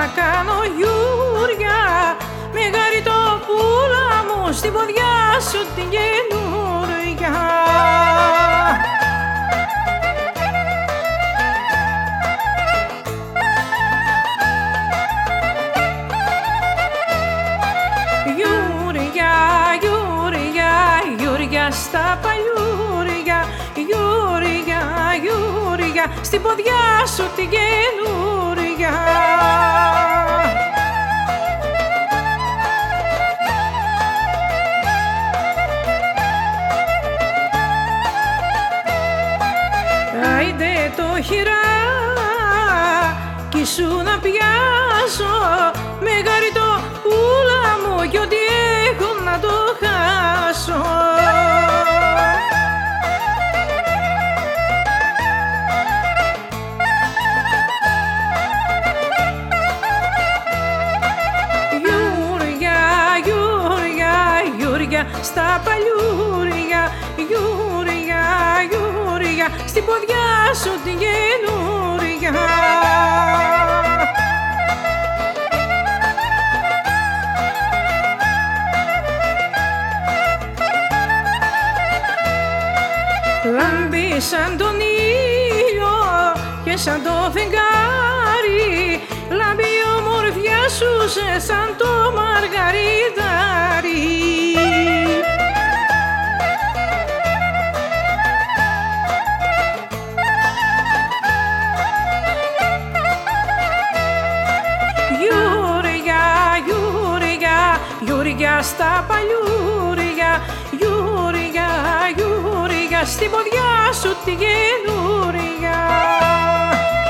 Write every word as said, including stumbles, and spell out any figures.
κάνω γιούρια, μεγάρι το πουλά μου στην ποδιά σου την καινούρια. Γιούρια, γιούρια, γιούρια στα παλιούρια, γιούρια, γιούρια στην ποδιά σου την καινούρια. Άιντε το χειρά κι σου να πιάσω, μεγάρι το πουλά μου κι ό,τι έχω να το χάσω. Γιούρια, γιούρια, γιούρια στα παλιούρια, γιούρια, γιούρια στην ποδιά σου την καινούρια. Λάμπει σαν τον ήλιο και σαν το φεγγάρι, λάμπει η ομορφιά σου σαν το μαργαριτάρι. Γιούρια, γιούρια, γιούρια στα παλιούρια, γιούρια, γιούρια στην ποδιά σου την καινούρια.